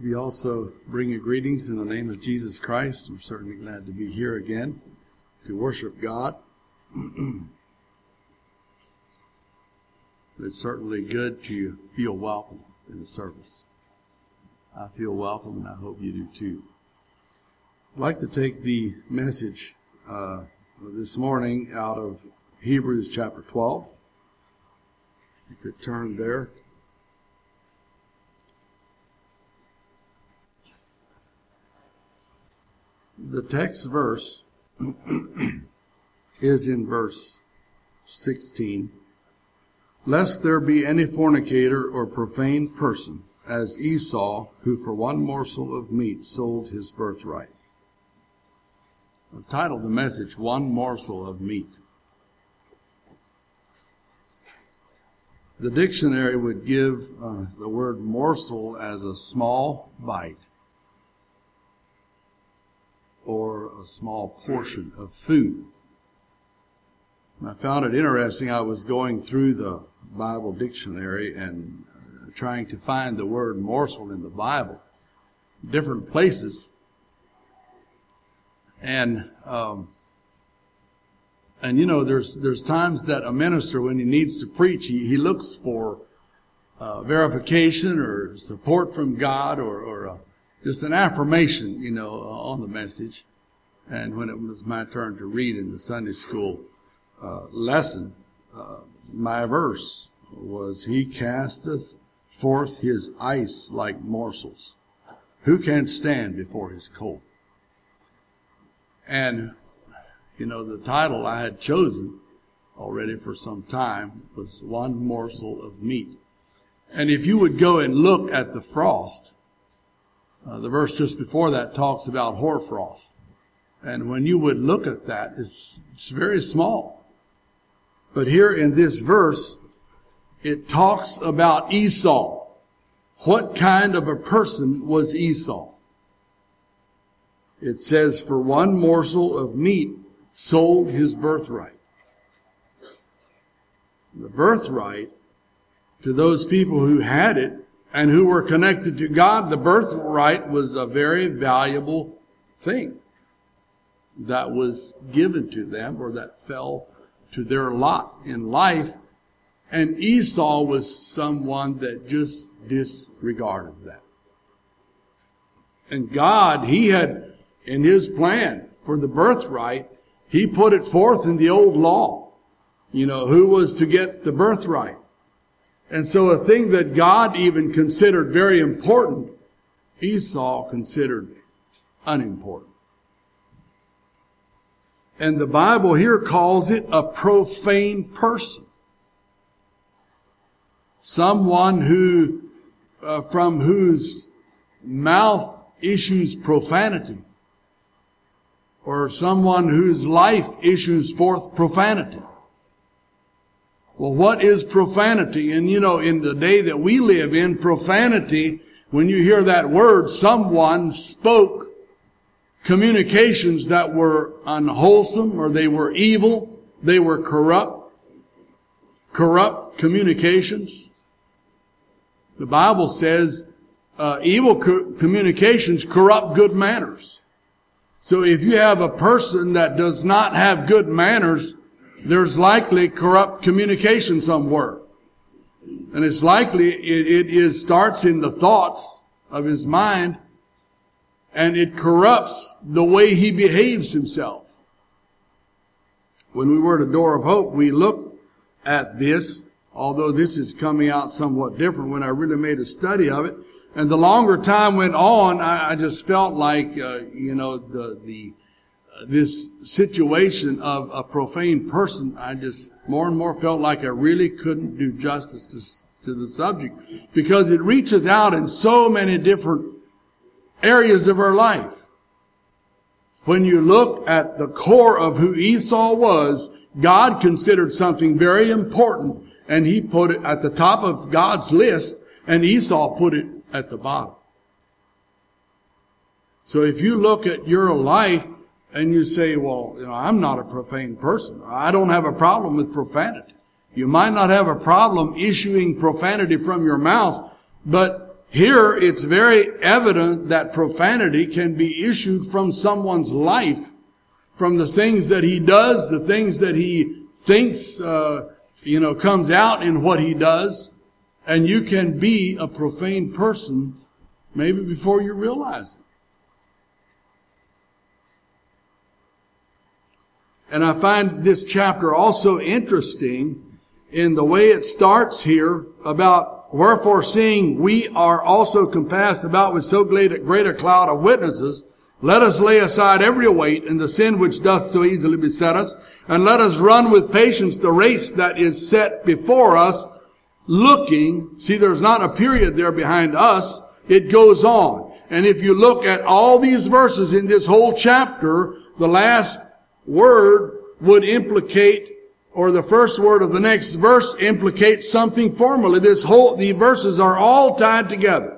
We also bring you greetings in the name of Jesus Christ. I'm certainly glad to be here again to worship God. It's certainly good to feel welcome in the service. I feel welcome, and I hope you do too. I'd like to take the message this morning out of Hebrews chapter 12. You could turn there. The text verse is in verse 16. Lest there be any fornicator or profane person, as Esau, who for one morsel of meat sold his birthright. I've titled the message, One Morsel of Meat. The dictionary would give the word morsel as a small bite or a small portion of food. And I found it interesting. I was going through the Bible dictionary and trying to find the word morsel in the Bible, different places. And you know, there's times that a minister, when he needs to preach, he looks for verification or support from God or just an affirmation, you know, on the message. And when it was my turn to read in the Sunday school lesson, my verse was, He casteth forth his ice like morsels. Who can stand before his cold? And, you know, the title I had chosen already for some time was One Morsel of Meat. And if you would go and look at the frost, the verse just before that talks about hoarfrost. And when you would look at that, it's very small. But here in this verse, it talks about Esau. What kind of a person was Esau? It says, for one morsel of meat sold his birthright. The birthright, to those people who had it and who were connected to God, the birthright was a very valuable thing that was given to them, or that fell to their lot in life. And Esau was someone that just disregarded that. And God, He had, in His plan for the birthright, He put it forth in the old law. You know, who was to get the birthright. And so a thing that God even considered very important, Esau considered unimportant. And the Bible here calls it a profane person. Someone who, from whose mouth issues profanity. Or someone whose life issues forth profanity. Well, what is profanity? And you know, in the day that we live in, profanity, when you hear that word, someone spoke communications that were unwholesome, or they were evil, they were corrupt communications. The Bible says evil communications corrupt good manners. So if you have a person that does not have good manners, there's likely corrupt communication somewhere. And it's likely it starts in the thoughts of his mind, and it corrupts the way he behaves himself. When we were at Door of Hope, we looked at this, although this is coming out somewhat different when I really made a study of it. And the longer time went on, I just felt like, you know, this situation of a profane person, I just more and more felt like I really couldn't do justice to the subject, because it reaches out in so many different areas of our life. When you look at the core of who Esau was, God considered something very important, and He put it at the top of God's list, and Esau put it at the bottom. So if you look at your life and you say, well, you know, I'm not a profane person. I don't have a problem with profanity. You might not have a problem issuing profanity from your mouth, but Here, it's very evident that profanity can be issued from someone's life, from the things that he does, the things that he thinks, comes out in what he does. And you can be a profane person maybe before you realize it. And I find this chapter also interesting in the way it starts here about, wherefore seeing we are also compassed about with so great a cloud of witnesses, let us lay aside every weight and the sin which doth so easily beset us, and let us run with patience the race that is set before us, looking. See, there's not a period there behind us. It goes on. And if you look at all these verses in this whole chapter, the last word would implicate, or the first word of the next verse implicates something formally. The verses are all tied together.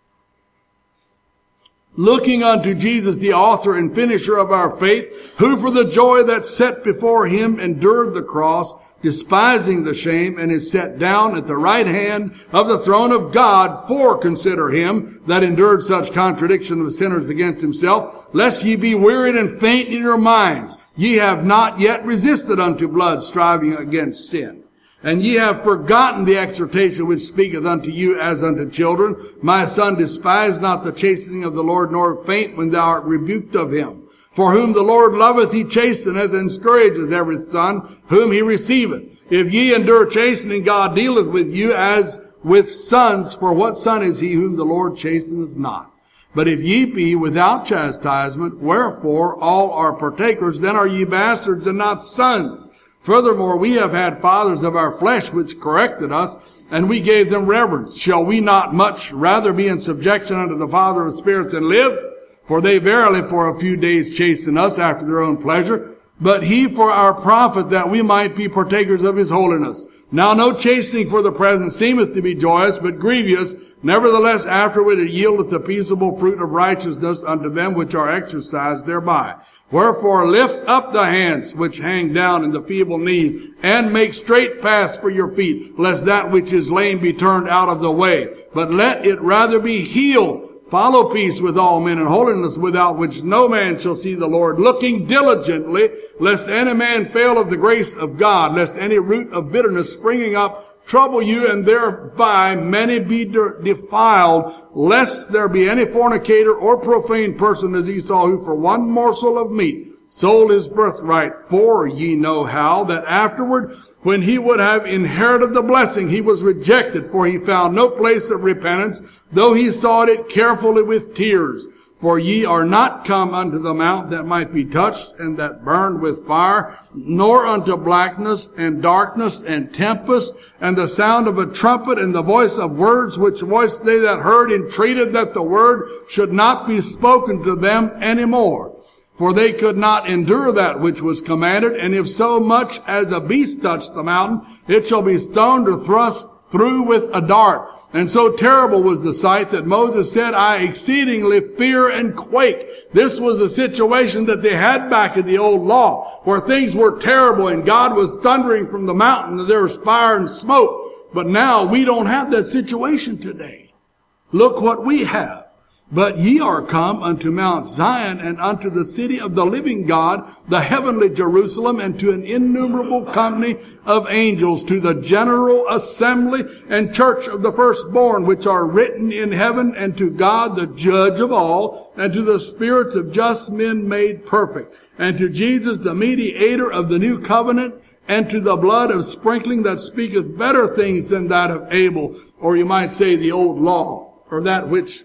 Looking unto Jesus, the author and finisher of our faith, who for the joy that set before him endured the cross, despising the shame, and is set down at the right hand of the throne of God. For consider him that endured such contradiction of sinners against himself, lest ye be wearied and faint in your minds. Ye have not yet resisted unto blood, striving against sin. And ye have forgotten the exhortation which speaketh unto you as unto children. My son, despise not the chastening of the Lord, nor faint when thou art rebuked of him. For whom the Lord loveth, he chasteneth, and scourgeth every son whom he receiveth. If ye endure chastening, God dealeth with you as with sons. For what son is he whom the Lord chasteneth not? But if ye be without chastisement, wherefore all are partakers, then are ye bastards and not sons. Furthermore, we have had fathers of our flesh which corrected us, and we gave them reverence. Shall we not much rather be in subjection unto the Father of spirits and live? For they verily for a few days chasten us after their own pleasure, but he for our profit, that we might be partakers of his holiness. Now no chastening for the present seemeth to be joyous, but grievous. Nevertheless afterward it yieldeth the peaceable fruit of righteousness unto them which are exercised thereby. Wherefore lift up the hands which hang down and the feeble knees, and make straight paths for your feet, lest that which is lame be turned out of the way. But let it rather be healed. Follow peace with all men and holiness, without which no man shall see the Lord, looking diligently, lest any man fail of the grace of God, lest any root of bitterness springing up trouble you, and thereby many be defiled, lest there be any fornicator or profane person as Esau, who for one morsel of meat sold his birthright. For ye know how that afterward, when he would have inherited the blessing, he was rejected, for he found no place of repentance, though he sought it carefully with tears. For ye are not come unto the mount that might be touched, and that burned with fire, nor unto blackness and darkness and tempest, and the sound of a trumpet, and the voice of words, which voice they that heard entreated that the word should not be spoken to them any more. For they could not endure that which was commanded, and if so much as a beast touch the mountain, it shall be stoned or thrust through with a dart. And so terrible was the sight that Moses said, I exceedingly fear and quake. This was a situation that they had back in the old law, where things were terrible and God was thundering from the mountain and there was fire and smoke. But now we don't have that situation today. Look what we have. But ye are come unto Mount Zion, and unto the city of the living God, the heavenly Jerusalem, and to an innumerable company of angels, to the general assembly and church of the firstborn, which are written in heaven, and to God the judge of all, and to the spirits of just men made perfect, and to Jesus the mediator of the new covenant, and to the blood of sprinkling that speaketh better things than that of Abel, or you might say the old law, or that which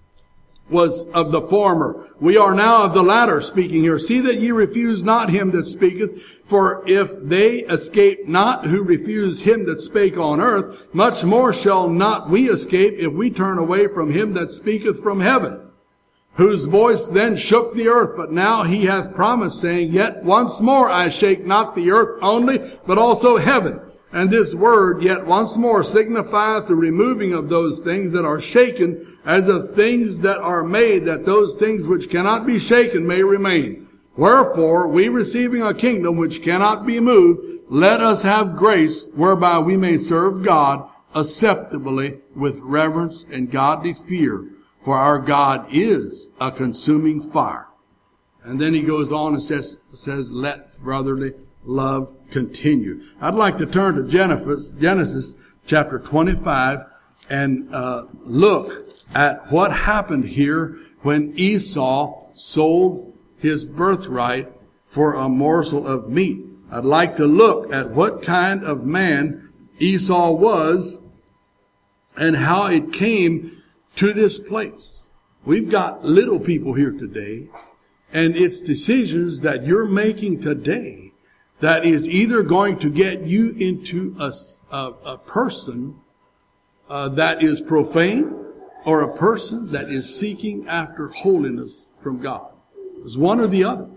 was of the former. We are now of the latter, speaking here. See that ye refuse not him that speaketh, for if they escape not who refused him that spake on earth, much more shall not we escape if we turn away from him that speaketh from heaven, whose voice then shook the earth. But now he hath promised, saying, Yet once more I shake not the earth only, but also heaven. And this word, yet once more, signifieth the removing of those things that are shaken, as of things that are made, that those things which cannot be shaken may remain. Wherefore, we receiving a kingdom which cannot be moved, let us have grace whereby we may serve God acceptably with reverence and godly fear, for our God is a consuming fire. And then he goes on and says, let brotherly love continue. I'd like to turn to Genesis chapter 25 and look at what happened here when Esau sold his birthright for a morsel of meat. I'd like to look at what kind of man Esau was and how it came to this place. We've got little people here today, and it's decisions that you're making today that is either going to get you into a person that is profane or a person that is seeking after holiness from God. It's one or the other.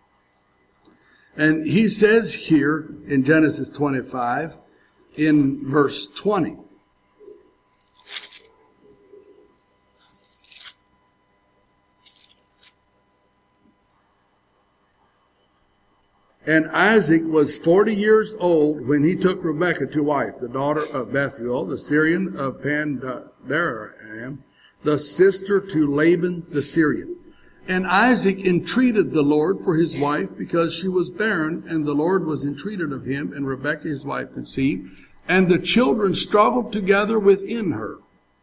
And he says here in Genesis 25, in verse 20, and Isaac was 40 years old when he took Rebekah to wife, the daughter of Bethuel, the Syrian of Padanaram, the sister to Laban the Syrian. And Isaac entreated the Lord for his wife because she was barren, and the Lord was entreated of him, and Rebekah his wife conceived, and the children struggled together within her.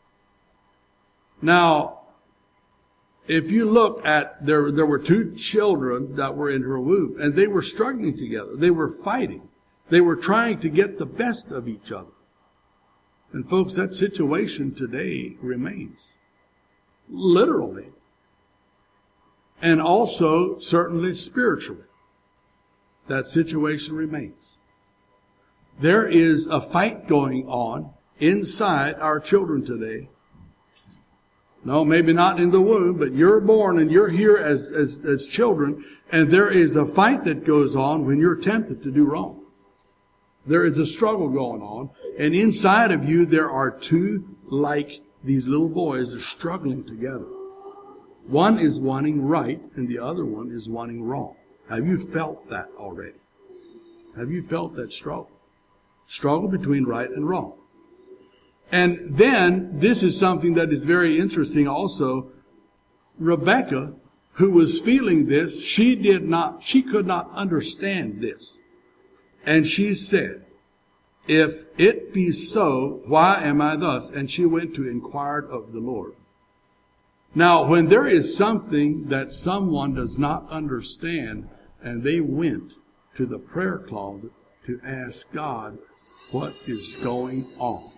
Now, if you look at, there were two children that were in her womb, and they were struggling together. They were fighting. They were trying to get the best of each other. And folks, that situation today remains. Literally. And also, certainly spiritually. That situation remains. There is a fight going on inside our children today. No, maybe not in the womb, but you're born and you're here as children, and there is a fight that goes on when you're tempted to do wrong. There is a struggle going on, and inside of you there are two, like these little boys, are struggling together. One is wanting right, and the other one is wanting wrong. Have you felt that already? Have you felt that struggle? Struggle between right and wrong. And then, this is something that is very interesting also. Rebekah, who was feeling this, she could not understand this. And she said, if it be so, why am I thus? And she went to inquire of the Lord. Now, when there is something that someone does not understand, and they went to the prayer closet to ask God what is going on.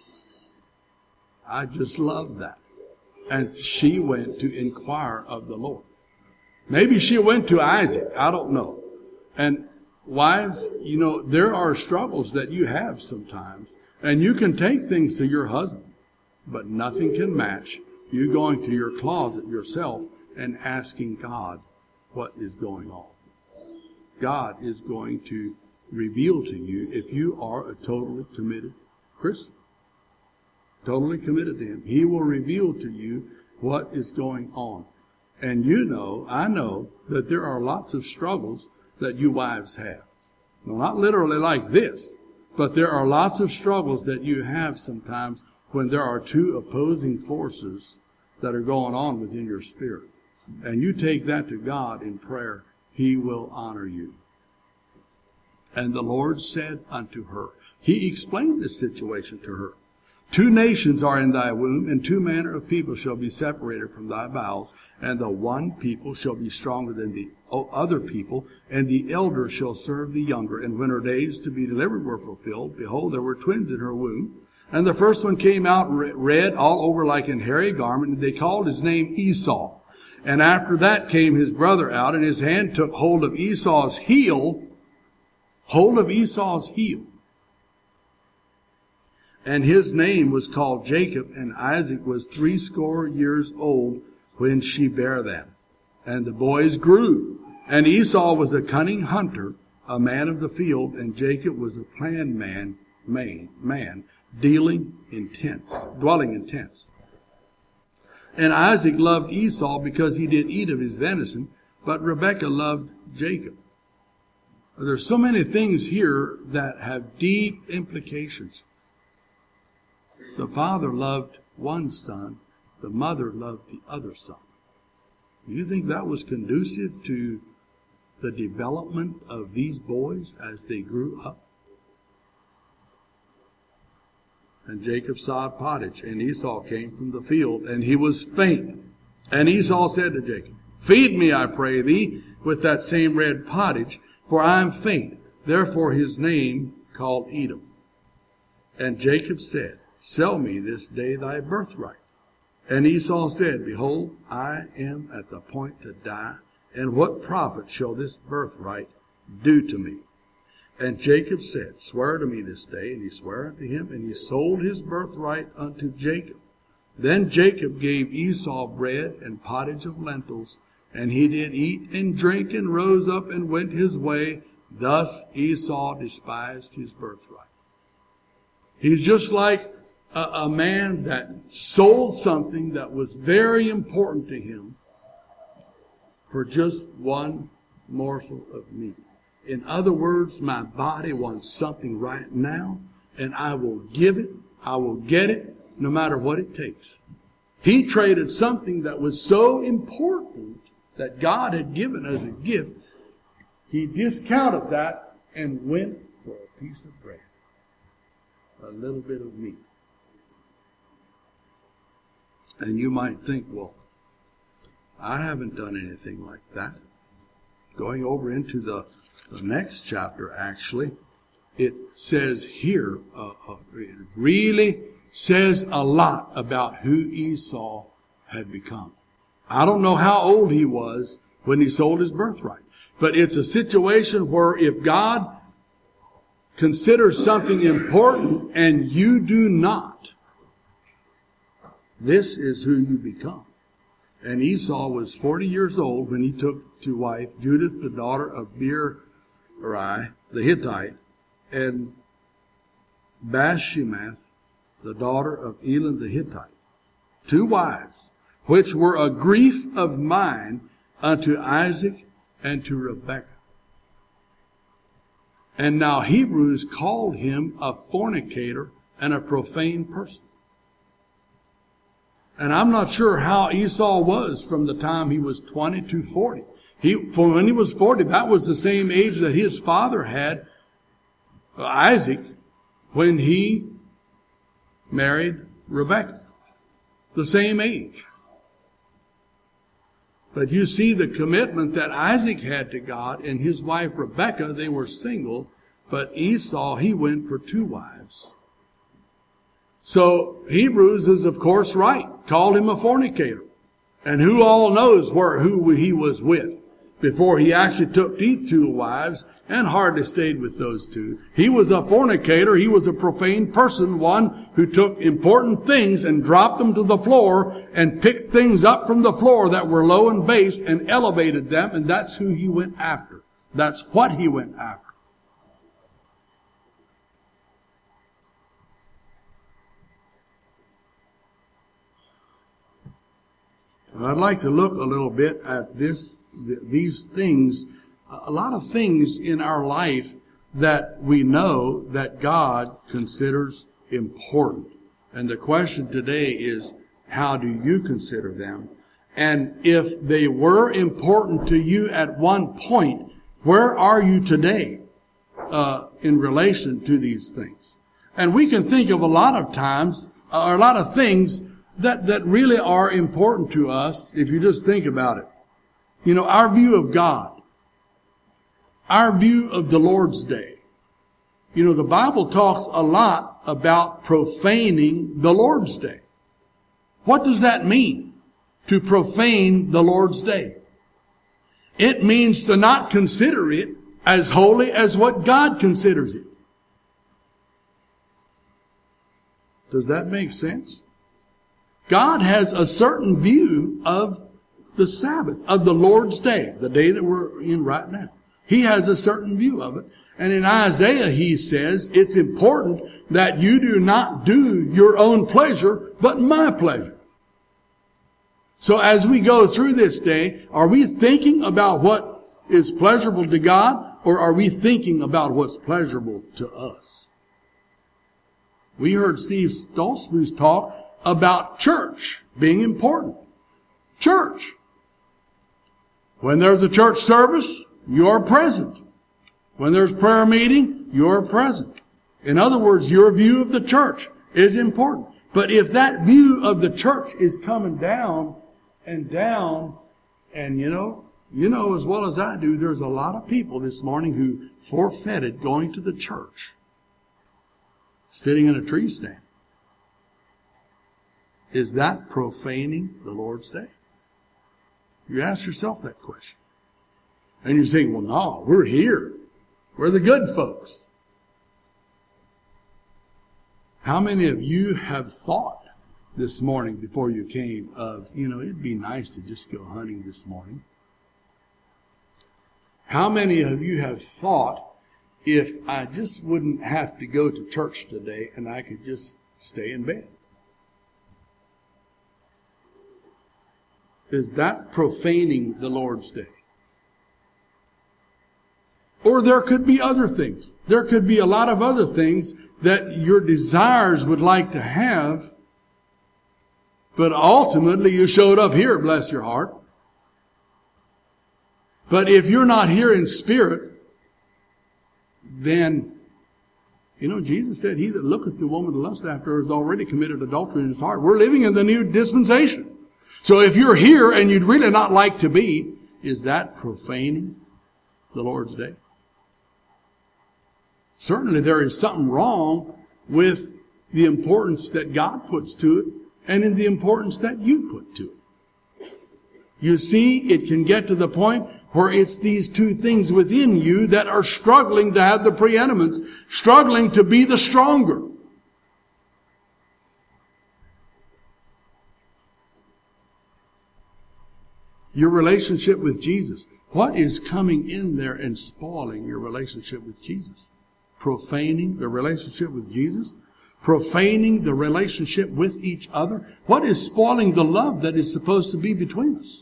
I just love that. And she went to inquire of the Lord. Maybe she went to Isaac. I don't know. And wives, you know, there are struggles that you have sometimes. And you can take things to your husband. But nothing can match you going to your closet yourself and asking God what is going on. God is going to reveal to you if you are a totally committed Christian. Totally committed to Him. He will reveal to you what is going on. And you know, I know, that there are lots of struggles that you wives have. Well, not literally like this, but there are lots of struggles that you have sometimes when there are two opposing forces that are going on within your spirit. And you take that to God in prayer, He will honor you. And the Lord said unto her, He explained this situation to her. 2 nations are in thy womb, and 2 manner of people shall be separated from thy bowels, and the one people shall be stronger than the other people, and the elder shall serve the younger. And when her days to be delivered were fulfilled, behold, there were twins in her womb. And the first one came out red all over like an hairy garment, and they called his name Esau. And after that came his brother out, and his hand took hold of Esau's heel, and his name was called Jacob, and Isaac was 80 years old when she bare them. And the boys grew. And Esau was a cunning hunter, a man of the field, and Jacob was a planned man, dwelling in tents. And Isaac loved Esau because he did eat of his venison, but Rebekah loved Jacob. There's so many things here that have deep implications. The father loved one son. The mother loved the other son. Do you think that was conducive to the development of these boys as they grew up? And Jacob sowed pottage, and Esau came from the field, and he was faint. And Esau said to Jacob, Feed me, I pray thee, with that same red pottage, for I am faint. Therefore his name called Edom. And Jacob said, Sell me this day thy birthright. And Esau said, Behold, I am at the point to die, and what profit shall this birthright do to me? And Jacob said, Swear to me this day. And he sware unto him, and he sold his birthright unto Jacob. Then Jacob gave Esau bread and pottage of lentils, and he did eat and drink, and rose up and went his way. Thus Esau despised his birthright. He's just like a man that sold something that was very important to him for just one morsel of meat. In other words, my body wants something right now, and I will give it, I will get it, no matter what it takes. He traded something that was so important that God had given as a gift. He discounted that and went for a piece of bread, a little bit of meat. And you might think, well, I haven't done anything like that. Going over into the next chapter, actually, it says here, it really says a lot about who Esau had become. I don't know how old he was when he sold his birthright, but it's a situation where if God considers something important and you do not, this is who you become. And Esau was 40 years old when he took to wife Judith, the daughter of Beeri, the Hittite, and Bashemath, the daughter of Elon the Hittite, 2 wives, which were a grief of mine unto Isaac and to Rebekah. And now Hebrews called him a fornicator and a profane person. And I'm not sure how Esau was from the time he was 20 to 40. When he was 40, that was the same age that his father had, Isaac, when he married Rebekah. The same age. But you see the commitment that Isaac had to God, and his wife Rebekah, they were single, but Esau, he went for 2 wives. So Hebrews is of course right, called him a fornicator. And who all knows who he was with before he actually took these 2 wives and hardly stayed with those 2. He was a fornicator. He was a profane person, one who took important things and dropped them to the floor and picked things up from the floor that were low and base and elevated them. And that's who he went after. That's what he went after. I'd like to look a little bit at these things, a lot of things in our life that we know that God considers important. And the question today is, how do you consider them? And if they were important to you at one point, where are you today in relation to these things? And we can think of a lot of times, or a lot of things that really are important to us if you just think about it. You know, our view of God, our view of the Lord's Day. You know, the Bible talks a lot about profaning the Lord's Day. What does that mean, to profane the Lord's Day? It means to not consider it as holy as what God considers it. Does that make sense? God has a certain view of the Sabbath, of the Lord's Day, the day that we're in right now. He has a certain view of it. And in Isaiah, he says, it's important that you do not do your own pleasure, but my pleasure. So as we go through this day, are we thinking about what is pleasurable to God, or are we thinking about what's pleasurable to us? We heard Steve Stoltzfus talk about church being important. Church. When there's a church service, you're present. When there's prayer meeting, you're present. In other words, your view of the church is important. But if that view of the church is coming down, and you know as well as I do, there's a lot of people this morning who forfeited going to the church, sitting in a tree stand. Is that profaning the Lord's day? You ask yourself that question. And you say, well, no, we're here. We're the good folks. How many of you have thought this morning before you came of, it'd be nice to just go hunting this morning? How many of you have thought, if I just wouldn't have to go to church today and I could just stay in bed? Is that profaning the Lord's day? Or there could be other things. There could be a lot of other things that your desires would like to have, but ultimately you showed up here, bless your heart. But if you're not here in spirit, then, Jesus said, he that looketh the woman to lust after her has already committed adultery in his heart. We're living in the new dispensation. So if you're here and you'd really not like to be, is that profaning the Lord's day? Certainly there is something wrong with the importance that God puts to it and in the importance that you put to it. You see, it can get to the point where it's these two things within you that are struggling to have the preeminence, struggling to be the stronger. Your relationship with Jesus. What is coming in there and spoiling your relationship with Jesus? Profaning the relationship with Jesus? Profaning the relationship with each other? What is spoiling the love that is supposed to be between us?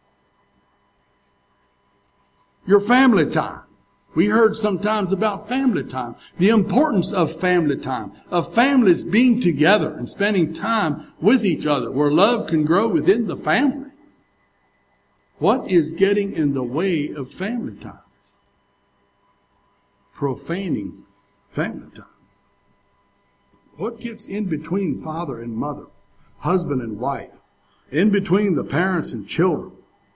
Your family time. We heard sometimes about family time. The importance of family time. Of families being together and spending time with each other where love can grow within the family. What is getting in the way of family time? Profaning family time. What gets in between father and mother, husband and wife, in between the parents and children?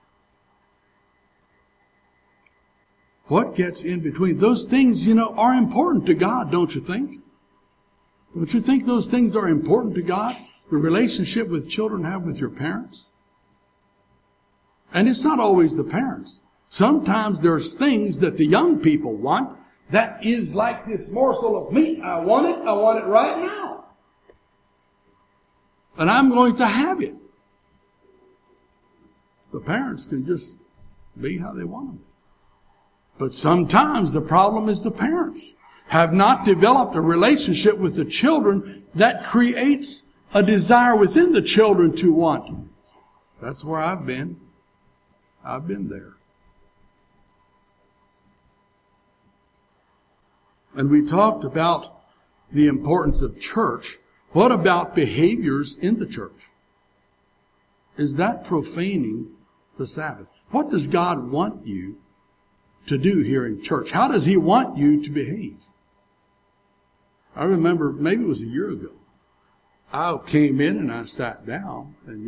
What gets in between? Those things, are important to God, don't you think? Don't you think those things are important to God? The relationship with children have with your parents? And it's not always the parents. Sometimes there's things that the young people want that is like this morsel of meat. I want it right now. And I'm going to have it. The parents can just be how they want them. But sometimes the problem is the parents have not developed a relationship with the children that creates a desire within the children to want. That's where I've been. I've been there. And we talked about the importance of church. What about behaviors in the church? Is that profaning the Sabbath? What does God want you to do here in church? How does He want you to behave? I remember, maybe it was a year ago, I came in and I sat down, and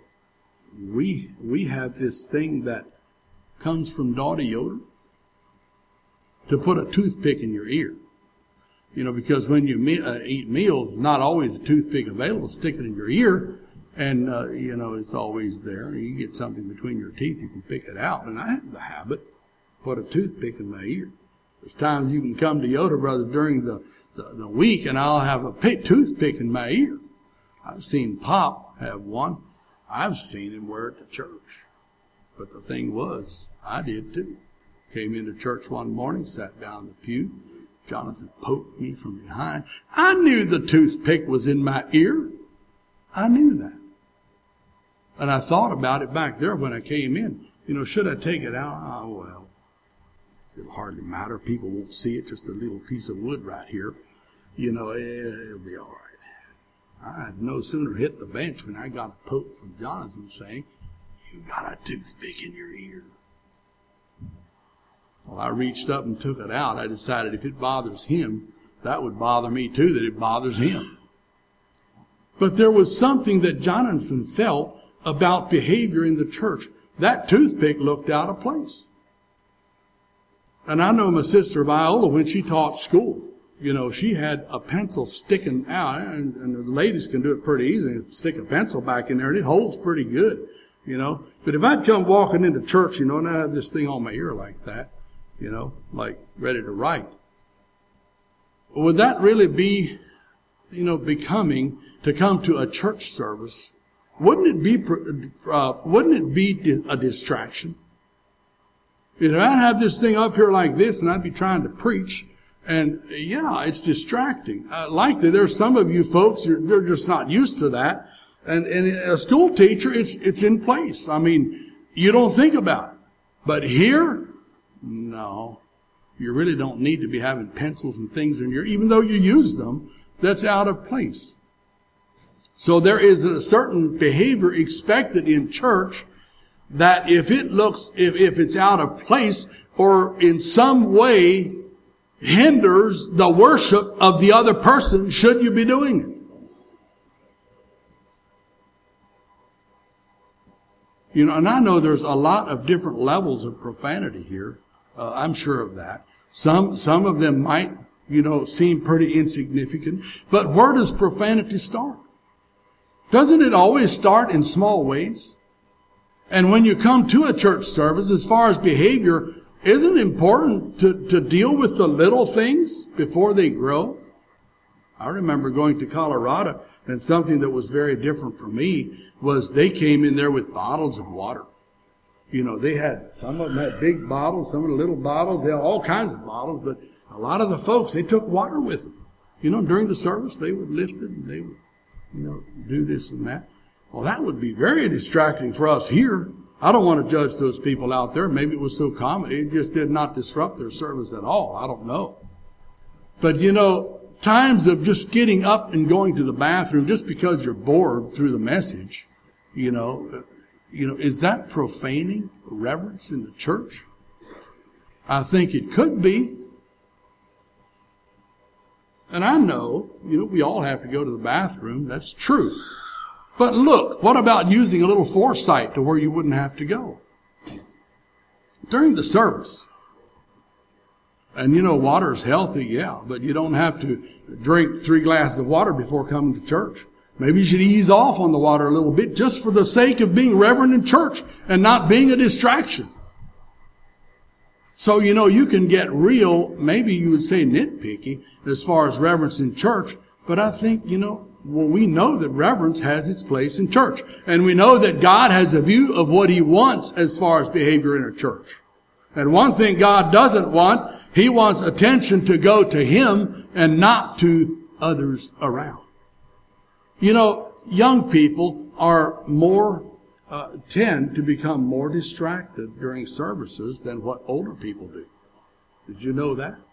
we have this thing that comes from Daughter Yoder to put a toothpick in your ear. Because when you eat meals, not always a toothpick available. Stick it in your ear, and it's always there. You get something between your teeth, you can pick it out. And I have the habit, put a toothpick in my ear. There's times you can come to Yoder Brothers during the week, and I'll have a toothpick in my ear. I've seen Pop have one. I've seen him wear it to church. But the thing was, I did too. Came into church one morning, sat down in the pew. Jonathan poked me from behind. I knew the toothpick was in my ear. I knew that. And I thought about it back there when I came in. Should I take it out? Oh, well, it'll hardly matter. People won't see it. Just a little piece of wood right here. It'll be all right. I had no sooner hit the bench when I got a poke from Jonathan saying, "You got a toothpick in your ear." Well, I reached up and took it out. I decided if it bothers him, that would bother me too, that it bothers him. But there was something that Jonathan felt about behavior in the church. That toothpick looked out of place. And I know my sister Viola, when she taught school, she had a pencil sticking out, and the ladies can do it pretty easily. Stick a pencil back in there, and it holds pretty good, But if I'd come walking into church, and I had this thing on my ear like that, like ready to write, would that really be, becoming to come to a church service? Wouldn't it be a distraction? If I'd have this thing up here like this, and I'd be trying to preach, and it's distracting. Likely there's some of you folks, you're just not used to that. And a school teacher, it's in place. I mean, you don't think about it. But here, no. You really don't need to be having pencils and things in your, even though you use them, that's out of place. So there is a certain behavior expected in church that if it's out of place or in some way hinders the worship of the other person, should you be doing it? And I know there's a lot of different levels of profanity here. I'm sure of that. Some of them might, seem pretty insignificant. But where does profanity start? Doesn't it always start in small ways? And when you come to a church service, as far as behavior, isn't it important to deal with the little things before they grow? I remember going to Colorado, and something that was very different for me was they came in there with bottles of water. They had, some of them had big bottles, some of the little bottles, they had all kinds of bottles, but a lot of the folks, they took water with them. During the service, they would lift it and they would, do this and that. Well, that would be very distracting for us here. I don't want to judge those people out there. Maybe it was so common, it just did not disrupt their service at all. I don't know. But times of just getting up and going to the bathroom just because you're bored through the message, is that profaning reverence in the church? I think it could be. And I know, we all have to go to the bathroom. That's true. But look, what about using a little foresight to where you wouldn't have to go? During the service. And water's healthy, yeah, but you don't have to drink 3 glasses of water before coming to church. Maybe you should ease off on the water a little bit just for the sake of being reverent in church and not being a distraction. So, you can get real, maybe you would say nitpicky as far as reverence in church, but I think, we know that reverence has its place in church. And we know that God has a view of what He wants as far as behavior in a church. And one thing God doesn't want, He wants attention to go to Him and not to others around. Young people are tend to become more distracted during services than what older people do. Did you know that?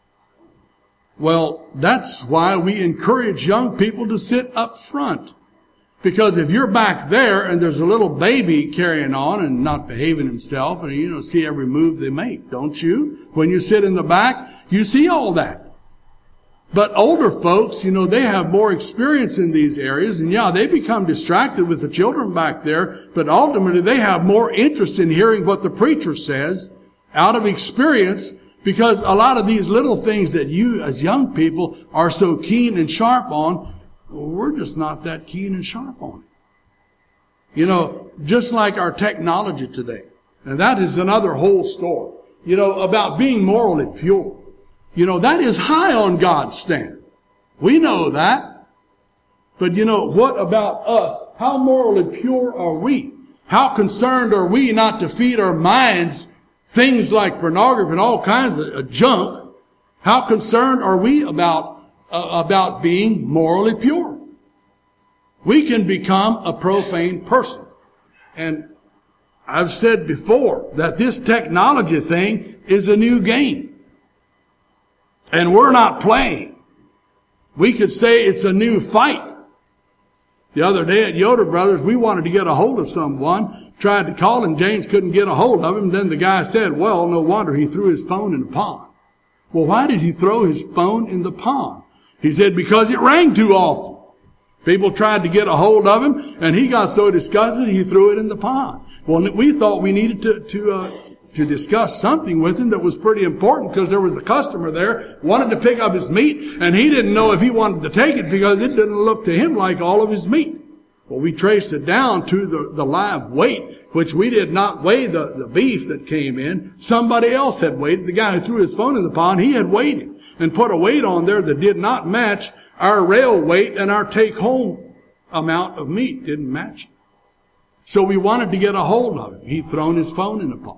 Well, that's why we encourage young people to sit up front. Because if you're back there and there's a little baby carrying on and not behaving himself, and see every move they make, don't you? When you sit in the back, you see all that. But older folks, they have more experience in these areas, and they become distracted with the children back there, but ultimately they have more interest in hearing what the preacher says out of experience, because a lot of these little things that you as young people are so keen and sharp on, we're just not that keen and sharp on it. Just like our technology today. And that is another whole story. About being morally pure. That is high on God's standard. We know that. But what about us? How morally pure are we? How concerned are we not to feed our minds things like pornography and all kinds of junk? How concerned are we about being morally pure? We can become a profane person. And I've said before that this technology thing is a new game. And we're not playing. We could say it's a new fight. The other day at Yoder Brothers, we wanted to get a hold of someone, tried to call him, James couldn't get a hold of him. Then the guy said, well, no wonder he threw his phone in the pond. Well, why did he throw his phone in the pond? He said, because it rang too often. People tried to get a hold of him, and he got so disgusted he threw it in the pond. Well, we thought we needed to discuss something with him that was pretty important, because there was a customer there, wanted to pick up his meat, and he didn't know if he wanted to take it because it didn't look to him like all of his meat. Well, we traced it down to the live weight, which we did not weigh the beef that came in. Somebody else had weighed it. The guy who threw his phone in the pond, he had weighed it and put a weight on there that did not match our rail weight, and our take-home amount of meat didn't match it. So we wanted to get a hold of him. He'd thrown his phone in the pond.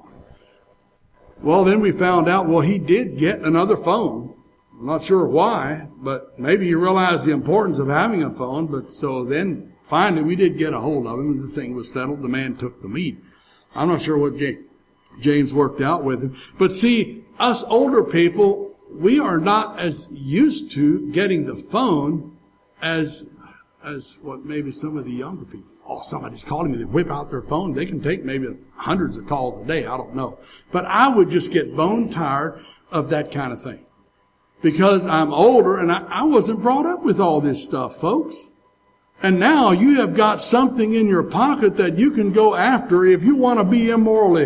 Well, then we found out, well, he did get another phone. I'm not sure why, but maybe he realized the importance of having a phone. But so then finally we did get a hold of him, and the thing was settled. The man took the meat. I'm not sure what James worked out with him. But see, us older people, we are not as used to getting the phone as what maybe some of the younger people. Oh, somebody's calling me. They whip out their phone. They can take maybe hundreds of calls a day. I don't know. But I would just get bone tired of that kind of thing. Because I'm older and I wasn't brought up with all this stuff, folks. And now you have got something in your pocket that you can go after if you want to be immoral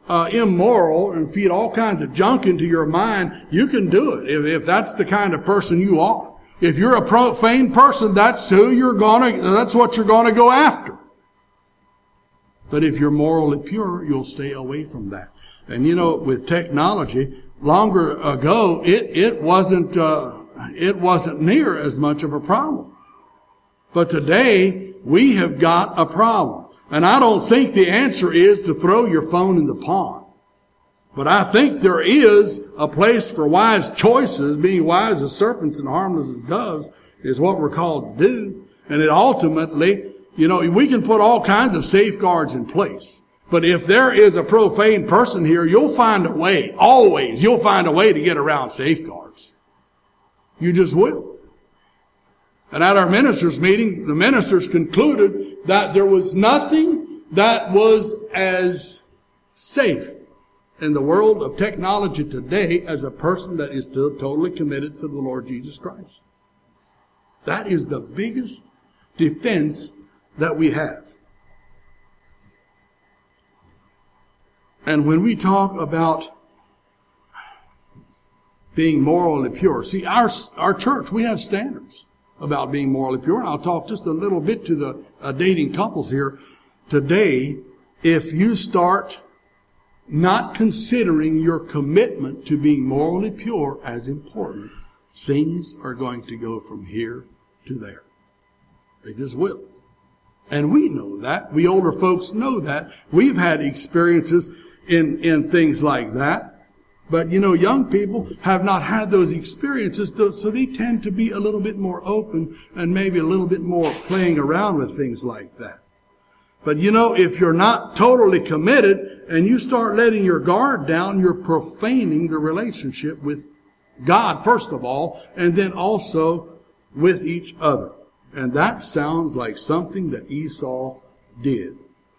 and feed all kinds of junk into your mind. You can do it if that's the kind of person you are. If you're a profane person, that's what you're gonna go after. But if you're morally pure, you'll stay away from that. And you know, with technology, longer ago, it wasn't near as much of a problem. But today, we have got a problem. And I don't think the answer is to throw your phone in the pond. But I think there is a place for wise choices. Being wise as serpents and harmless as doves is what we're called to do. And it ultimately, you know, we can put all kinds of safeguards in place. But if there is a profane person here, you'll find a way, always, you'll find a way to get around safeguards. You just will. And at our ministers' meeting, the ministers concluded that there was nothing that was as safe in the world of technology today as a person that is still totally committed to the Lord Jesus Christ. That is the biggest defense that we have. And when we talk about being morally pure, see, our church, we have standards about being morally pure. And I'll talk just a little bit to the dating couples here. Today, if you start not considering your commitment to being morally pure as important, things are going to go from here to there. They just will. And we know that. We older folks know that. We've had experiences in things like that. But, you know, young people have not had those experiences, so they tend to be a little bit more open and maybe a little bit more playing around with things like that. But, you know, if you're not totally committed and you start letting your guard down, you're profaning the relationship with God, first of all, and then also with each other. And that sounds like something that Esau did.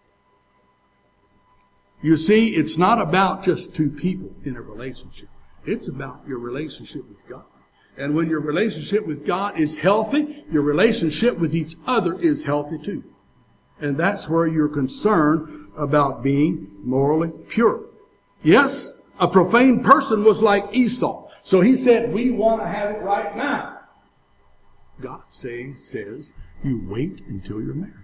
You see, it's not about just two people in a relationship. It's about your relationship with God. And when your relationship with God is healthy, your relationship with each other is healthy too. And that's where you're concerned about being morally pure. Yes, a profane person was like Esau. So he said, we want to have it right now. God says, you wait until you're married.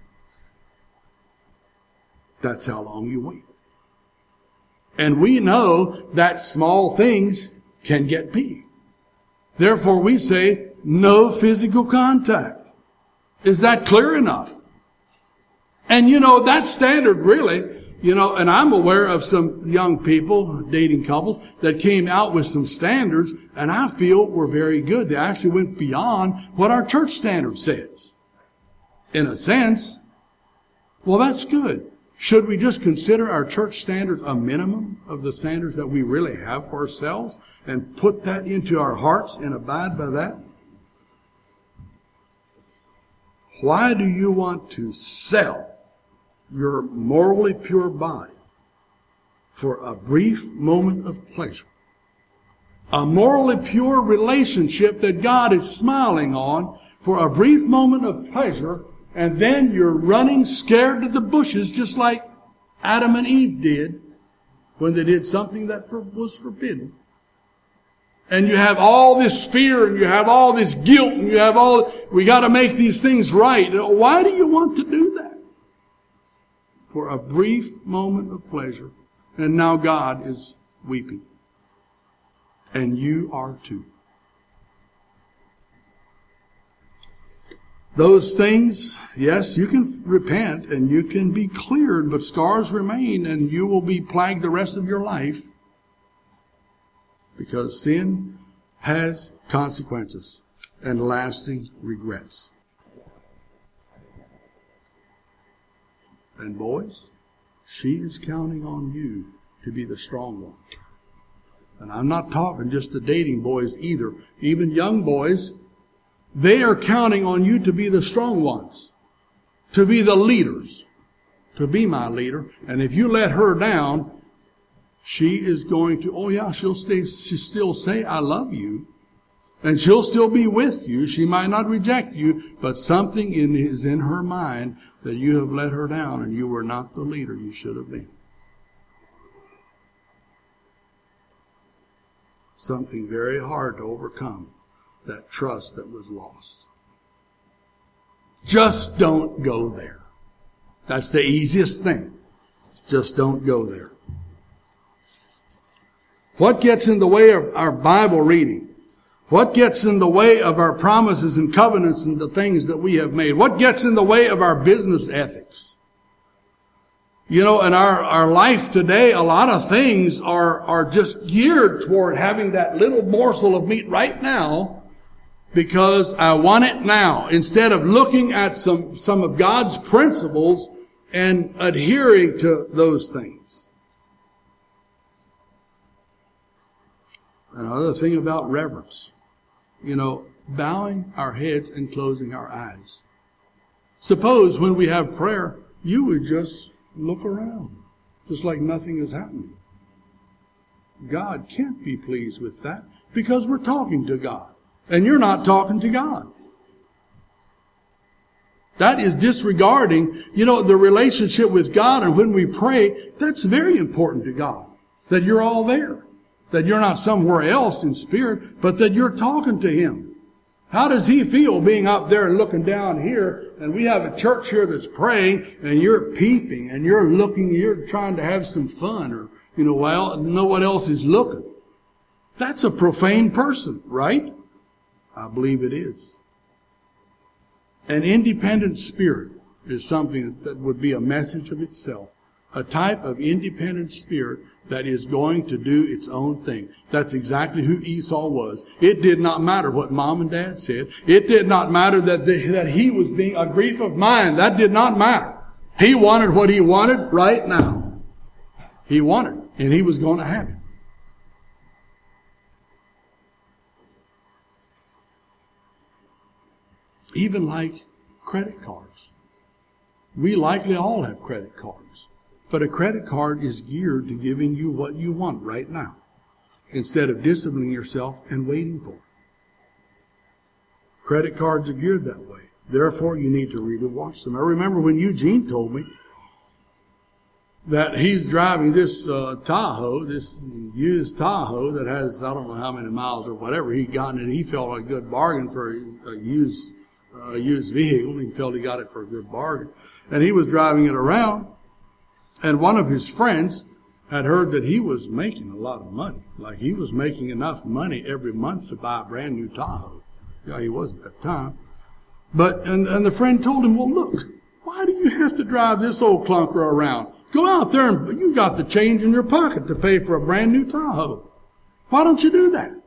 That's how long you wait. And we know that small things can get big. Therefore, we say no physical contact. Is that clear enough? And you know, that standard really, you know, and I'm aware of some young people, dating couples, that came out with some standards, and I feel were very good. They actually went beyond what our church standard says. In a sense, well, that's good. Should we just consider our church standards a minimum of the standards that we really have for ourselves and put that into our hearts and abide by that? Why do you want to sell your morally pure body for a brief moment of pleasure? A morally pure relationship that God is smiling on for a brief moment of pleasure, and then you're running scared to the bushes just like Adam and Eve did when they did something that was forbidden. And you have all this fear, and you have all this guilt, and you have we got to make these things right. Why do you want to do that? For a brief moment of pleasure. And now God is weeping. And you are too. Those things, yes, you can repent and you can be cleared, but scars remain and you will be plagued the rest of your life. Because sin has consequences and lasting regrets. And boys, she is counting on you to be the strong one. And I'm not talking just the dating boys either. Even young boys, they are counting on you to be the strong ones, to be the leaders, to be my leader. And if you let her down, she is going to, she'll still say, I love you. And she'll still be with you. She might not reject you, but something is in her mind that you have let her down and you were not the leader you should have been. Something very hard to overcome, that trust that was lost. Just don't go there. That's the easiest thing. Just don't go there. What gets in the way of our Bible reading? What gets in the way of our promises and covenants and the things that we have made? What gets in the way of our business ethics? You know, in our life today, a lot of things are just geared toward having that little morsel of meat right now because I want it now, instead of looking at some of God's principles and adhering to those things. Another thing about reverence, you know, bowing our heads and closing our eyes. Suppose when we have prayer, you would just look around, just like nothing is happening. God can't be pleased with that because we're talking to God, and you're not talking to God. That is disregarding, the relationship with God, and when we pray, that's very important to God, that you're all there. That you're not somewhere else in spirit, but that you're talking to Him. How does He feel being up there and looking down here, and we have a church here that's praying, and you're peeping, and you're looking, you're trying to have some fun, or, no one else is looking. That's a profane person, right? I believe it is. An independent spirit is something that would be a message of itself. A type of independent spirit that is going to do its own thing. That's exactly who Esau was. It did not matter what mom and dad said. It did not matter that he was being a grief of mind. That did not matter. He wanted what he wanted right now. He wanted, and he was going to have it. Even like credit cards. We likely all have credit cards. But a credit card is geared to giving you what you want right now, instead of disciplining yourself and waiting for it. Credit cards are geared that way. Therefore, you need to really watch them. I remember when Eugene told me that he's driving this Tahoe, this used Tahoe that has, I don't know how many miles or whatever he got in it. He felt a good bargain for a used vehicle. He felt he got it for a good bargain. And he was driving it around. And one of his friends had heard that he was making a lot of money. Like he was making enough money every month to buy a brand new Tahoe. Yeah, he wasn't at the time. But, and the friend told him, well, look, why do you have to drive this old clunker around? Go out there and you got the change in your pocket to pay for a brand new Tahoe. Why don't you do that?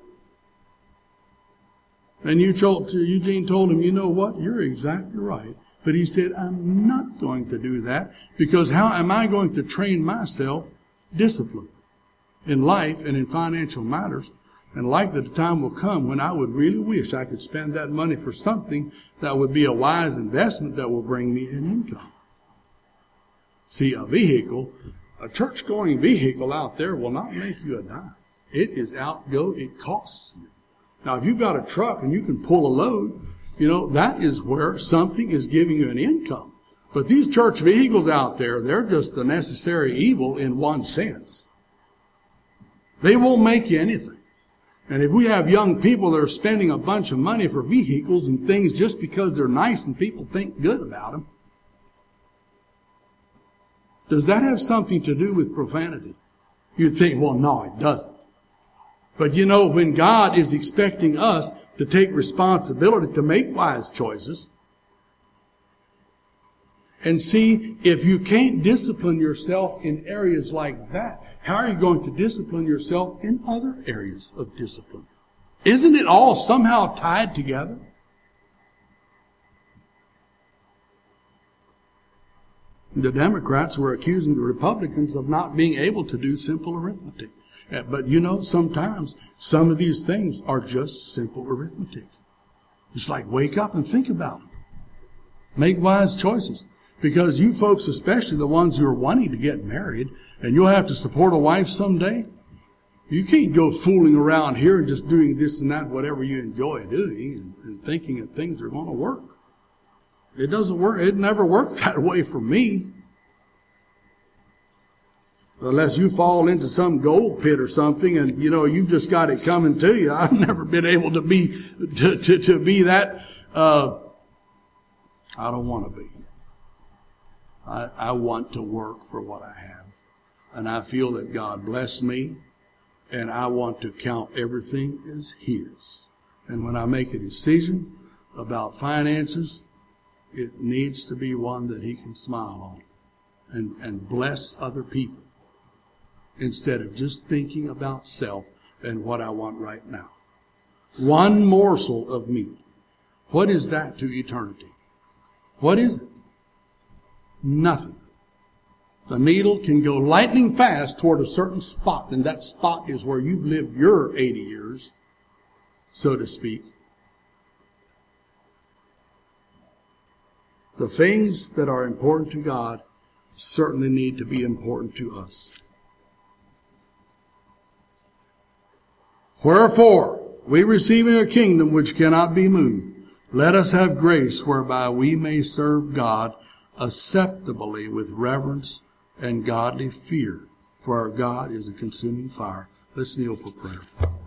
And Eugene told him, you know what? You're exactly right. But he said, I'm not going to do that because how am I going to train myself discipline in life and in financial matters And likely the time will come when I would really wish I could spend that money for something that would be a wise investment that will bring me an income. See, a church-going vehicle out there will not make you a dime. It costs you. Now, if you've got a truck and you can pull a load, that is where something is giving you an income. But these church vehicles out there, they're just the necessary evil in one sense. They won't make you anything. And if we have young people that are spending a bunch of money for vehicles and things just because they're nice and people think good about them, does that have something to do with profanity? You'd think, well, no, it doesn't. But when God is expecting us to take responsibility to make wise choices, and see, if you can't discipline yourself in areas like that, how are you going to discipline yourself in other areas of discipline? Isn't it all somehow tied together? The Democrats were accusing the Republicans of not being able to do simple arithmetic. But sometimes some of these things are just simple arithmetic. It's like, wake up and think about it. Make wise choices. Because you folks, especially the ones who are wanting to get married, and you'll have to support a wife someday, you can't go fooling around here and just doing this and that, whatever you enjoy doing, and thinking that things are going to work. It doesn't work. It never worked that way for me. Unless you fall into some gold pit or something and, you've just got it coming to you. I've never been able to be that, I don't want to be. I want to work for what I have. And I feel that God blessed me, and I want to count everything as His. And when I make a decision about finances, it needs to be one that He can smile on and bless other people, instead of just thinking about self and what I want right now. One morsel of meat. What is that to eternity? What is it? Nothing. The needle can go lightning fast toward a certain spot, and that spot is where you've lived your 80 years, so to speak. The things that are important to God certainly need to be important to us. Wherefore, we receiving a kingdom which cannot be moved, let us have grace whereby we may serve God acceptably with reverence and godly fear. For our God is a consuming fire. Let's kneel for prayer.